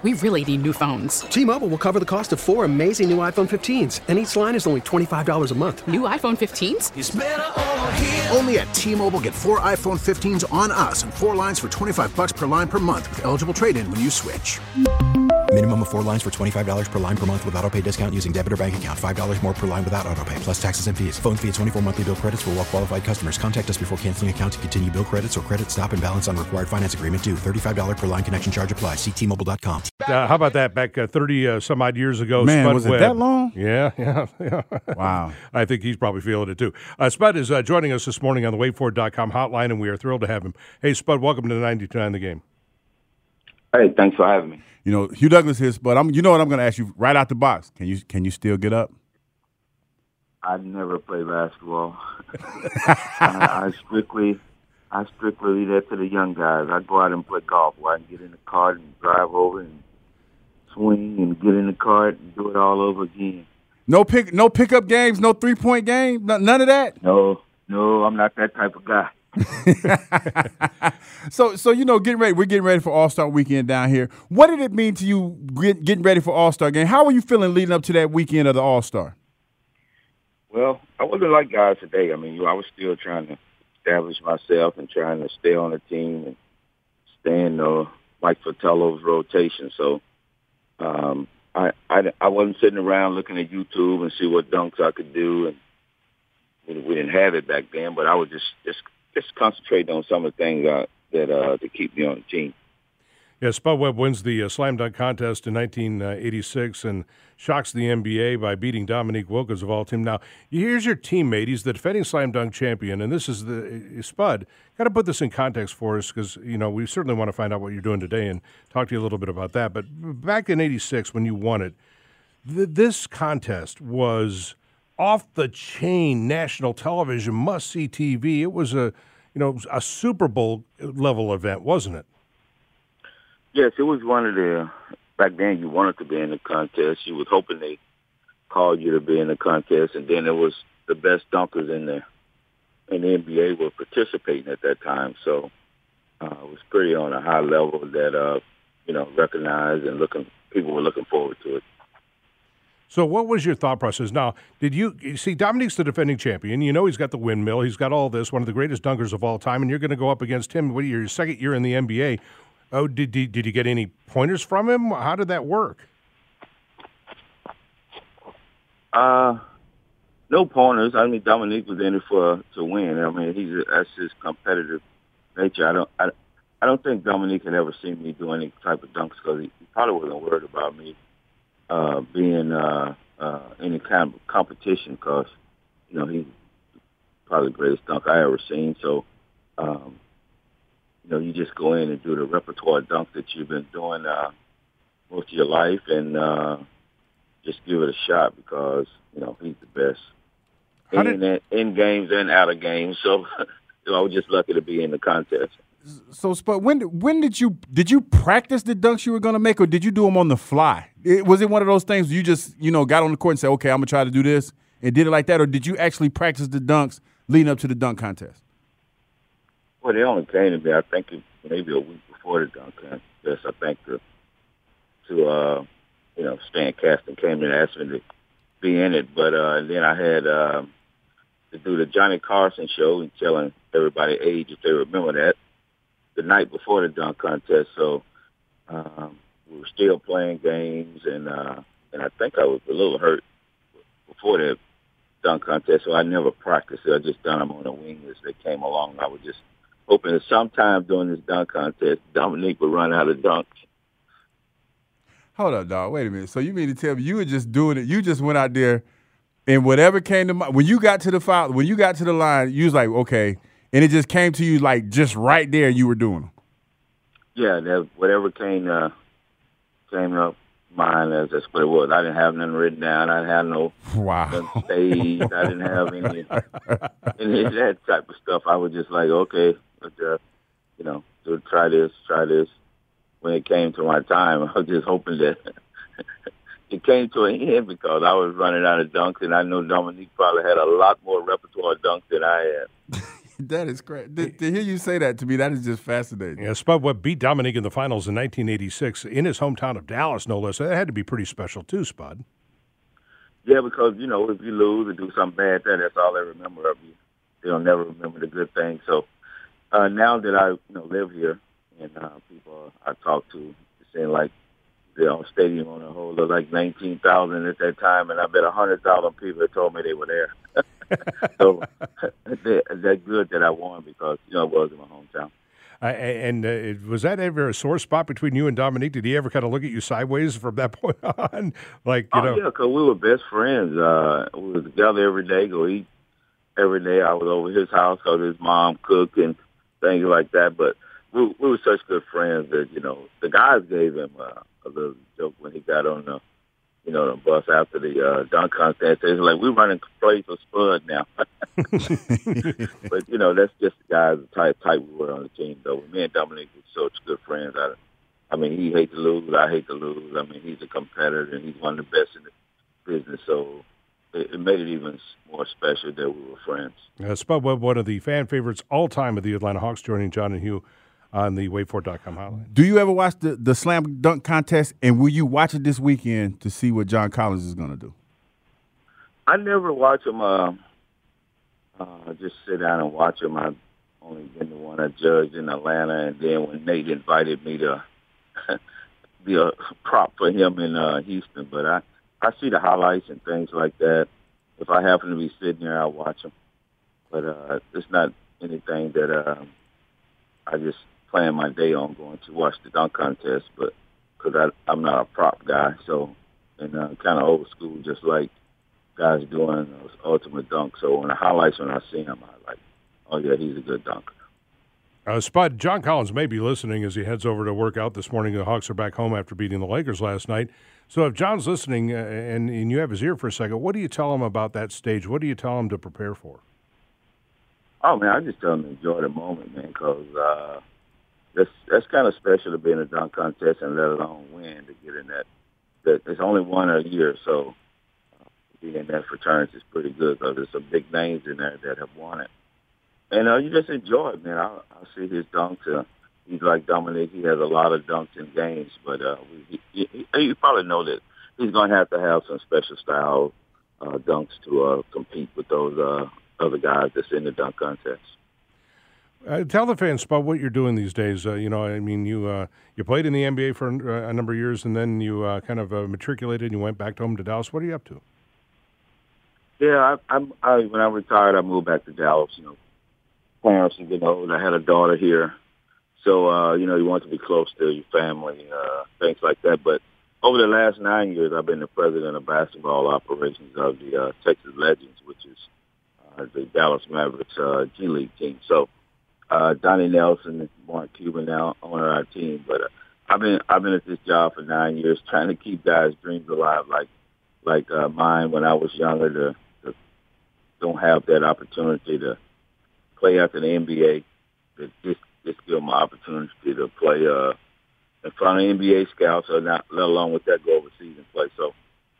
We really need new phones. T-Mobile will cover the cost of 4 amazing new iPhone 15s, and each line is only $25 a month. New iPhone 15s? It's better over here. Only at T-Mobile, get 4 iPhone 15s on us and 4 lines for $25 per line per month with eligible trade-in when you switch. Minimum of 4 lines for $25 per line per month with autopay discount using debit or bank account. $5 more per line without autopay, plus taxes and fees. Phone fee at 24 monthly bill credits for well-qualified customers. Contact us before canceling account to continue bill credits or credit stop and balance on required finance agreement due. $35 per line connection charge applies. See T-Mobile.com. How about that back 30 some odd years ago? Man, Spud was Webb. it that long? Yeah. Wow. I think he's probably feeling it too. Spud is joining us this morning on the WaitFor.com hotline, and we are thrilled to have him. Hey, Spud, welcome to the 92.9 The Game. Hey, thanks for having me. You know, Hugh Douglas is, but you know what I'm going to ask you right out the box. Can you still get up? I never play basketball. I strictly leave that to the young guys. I go out and play golf where I can get in the cart and drive over and swing and get in the cart and do it all over again. No pickup games, no 3-point game, none of that? No, I'm not that type of guy. So you know, we're getting ready for All-Star Weekend down here. What did it mean to you getting ready for All-Star game? How were you feeling leading up to that weekend of the All-Star? Well, I wasn't like guys today. I mean, I was still trying to establish myself and trying to stay on the team and stay in Mike Fratello's rotation. So I wasn't sitting around looking at YouTube and see what dunks I could do, and we didn't have it back then. But I was just concentrating on some of the things that to keep me on the team. Yeah, Spud Webb wins the Slam Dunk Contest in 1986 and shocks the NBA by beating Dominique Wilkins of all team. Now, here's your teammate. He's the defending Slam Dunk champion, and this is Spud. Got to put this in context for us because, you know, we certainly want to find out what you're doing today and talk to you a little bit about that. But back in 86 when you won it, this contest was off-the-chain national television, must-see TV. It was a Super Bowl level event, wasn't it? Yes, it was one of the, back then you wanted to be in the contest. You was hoping they called you to be in the contest, and then it was the best dunkers in the NBA were participating at that time. So it was pretty on a high level that, recognized and people were looking forward to it. So what was your thought process? Now, did you see Dominique's the defending champion? You know he's got the windmill. He's got all this, one of the greatest dunkers of all time, and you're going to go up against him. What, your second year in the NBA. Oh, did you get any pointers from him? How did that work? No pointers. I mean, Dominique was in it to win. I mean, that's his competitive nature. I don't think Dominique had ever seen me do any type of dunks because he probably wasn't worried about me being any kind of competition because, he's probably the greatest dunk I ever seen. So, you just go in and do the repertoire dunk that you've been doing most of your life and just give it a shot because, he's the best in games and out of games. So I was just lucky to be in the contest. So, Spud, when did you practice the dunks you were going to make, or did you do them on the fly? Was it one of those things where you just, got on the court and said, okay, I'm going to try to do this, and did it like that, or did you actually practice the dunks leading up to the dunk contest? Well, they only came to me, I think, maybe a week before the dunk contest. I think to Stan Kasten came and asked me to be in it. But then I had to do the Johnny Carson show and telling everybody age if they remember that the night before the dunk contest. So we were still playing games, and I think I was a little hurt before the dunk contest, so I never practiced it. I just done them on the wing as they came along. I was just hoping that sometime during this dunk contest, Dominique would run out of dunks. Hold up, dog. Wait a minute. So you mean to tell me you were just doing it? You just went out there, and whatever came to mind, when you got to the line, you was like, okay, and it just came to you like just right there, you were doing them. Yeah, whatever came up mine, that's what it was. I didn't have nothing written down. I didn't have nothing staged. I didn't have any of that type of stuff. I was just like, okay, so try this. When it came to my time, I was just hoping that it came to an end because I was running out of dunks, and I know Dominique probably had a lot more repertoire dunks than I had. That is great. To hear you say that to me, that is just fascinating. Yeah, Spud beat Dominique in the finals in 1986 in his hometown of Dallas, no less. That had to be pretty special too, Spud. Yeah, because, if you lose or do something bad, that's all they remember of you. They'll never remember the good things. So now that I live here and people I talk to, saying like the stadium on the whole of like 19,000 at that time, and I bet 100,000 people told me they were there. So that's good that I won because, it was in my hometown. Was that ever a sore spot between you and Dominique? Did he ever kind of look at you sideways from that point on? Yeah, because we were best friends. We were together every day, go eat every day. I was over his house, so his mom cooked and things like that. But we were such good friends that, the guys gave him a little joke when he got on the bus after the dunk contest. They were like, we're running plays for Spud now. But, that's just the guys, the type we were on the team, though. Me and Dominique were such good friends. I mean, he hates to lose. I hate to lose. I mean, he's a competitor, and he's one of the best in the business. So it made it even more special that we were friends. Spud Webb, one of the fan favorites all time of the Atlanta Hawks, joining John and Hugh on the WadeFord.com hotline. Do you ever watch the slam dunk contest, and will you watch it this weekend to see what John Collins is going to do? I never watch him. Just sit down and watch him. I've only been the one I judged in Atlanta, and then when Nate invited me to be a prop for him in Houston. But I see the highlights and things like that. If I happen to be sitting there, I'll watch him. But it's not anything that I just plan my day on going to watch the dunk contest. But because I'm not a prop guy, so and kind of old school, just like guys doing those ultimate dunks. So when the highlights, when I see him, I like, oh yeah, he's a good dunker. Spud, John Collins may be listening as he heads over to work out this morning. The Hawks are back home after beating the Lakers last night. So if John's listening and you have his ear for a second, what do you tell him about that stage? What do you tell him to prepare for? Oh, man, I just tell him to enjoy the moment, man, because that's kind of special to be in a dunk contest and let alone win to get in that. There's only one a year, so being in that fraternity is pretty good because there's some big names in there that have won it. And you just enjoy it, man. I see his dunks. He's like Dominique. He has a lot of dunks in games, but you probably know that he's going to have some special style dunks to compete with those other guys that's in the dunk contest. Tell the fans, Spud, what you're doing these days. You played in the NBA for a number of years, and then you kind of matriculated and you went back home to Dallas. What are you up to? Yeah, when I retired, I moved back to Dallas. Parents are getting old. I had a daughter here. So, you want to be close to your family, things like that. But over the last 9 years, I've been the president of basketball operations of the Texas Legends, which is the Dallas Mavericks G League team. So Donnie Nelson and Mark Cuban now on our team. But I've been at this job for 9 years trying to keep guys' dreams alive like mine when I was younger to don't have that opportunity to play after the NBA. Just give them an opportunity to play in front of NBA scouts, or not, let alone with that go overseas and play. So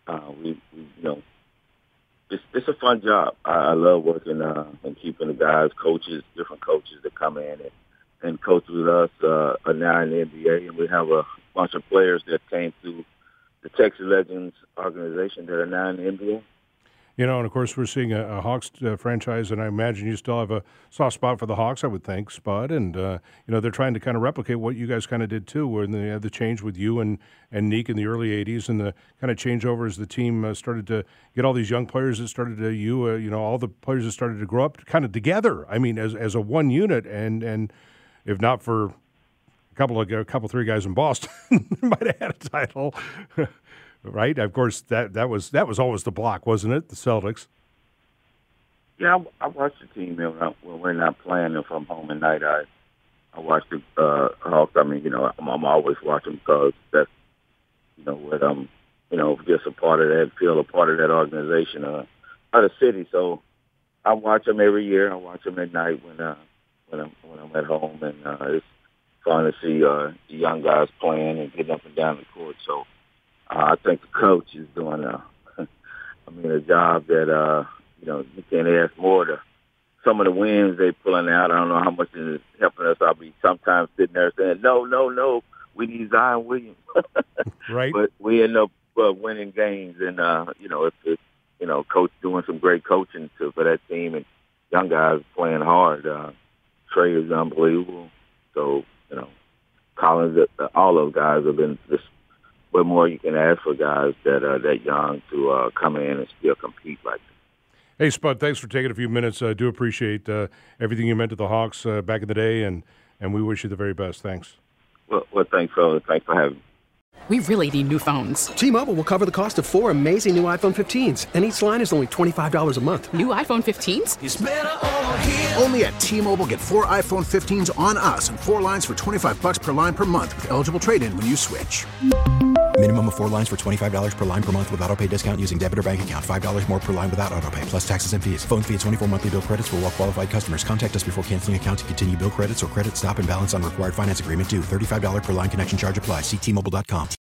it's a fun job. I love working and keeping the guys, different coaches that come in and coach with us are now in the NBA, and we have a bunch of players that came through the Texas Legends organization that are now in the NBA. And of course, we're seeing a Hawks franchise, and I imagine you still have a soft spot for the Hawks, I would think, Spud. And, they're trying to kind of replicate what you guys kind of did, too, when they had the change with you and Neek in the early 80s and the kind of changeover as the team started to get all these young players that started to, all the players that started to grow up kind of together. I mean, as a one unit, and if not for a couple, three guys in Boston, might have had a title. Right, of course. That was always the block, wasn't it? The Celtics. Yeah, I watch the team when we're not playing. If I'm home at night, I watch the Hawks. I mean, I'm always watching because that's what I'm just a part of that field, a part of that organization, of the city. So I watch them every year. I watch them at night when I'm at home, and it's fun to see the young guys playing and getting up and down the court. So. I think the coach is doing a job that, you can't ask more to some of the wins they pulling out, I don't know how much it is helping us. I'll be sometimes sitting there saying, no, we need Zion Williams. Right. But we end up winning games, and, it's coach doing some great coaching for that team, and young guys playing hard. Trey is unbelievable. So, Collins, all those guys have been just what more you can ask for guys that young to come in and still compete like that. Hey, Spud, thanks for taking a few minutes. I do appreciate everything you meant to the Hawks back in the day, and we wish you the very best. Thanks. Well, thanks, fellas. Thanks for having me. We really need new phones. T-Mobile will cover the cost of 4 amazing new iPhone 15s, and each line is only $25 a month. New iPhone 15s? It's better over here. Only at T-Mobile, get 4 iPhone 15s on us and 4 lines for $25 per line per month with eligible trade-in when you switch. Minimum of 4 lines for $25 per line per month with autopay discount using debit or bank account. $5 more per line without autopay, plus taxes and fees. Phone fee at 24 monthly bill credits for well-qualified customers. Contact us before canceling account to continue bill credits or credit stop and balance on required finance agreement due. $35 per line connection charge applies. See T-Mobile.com.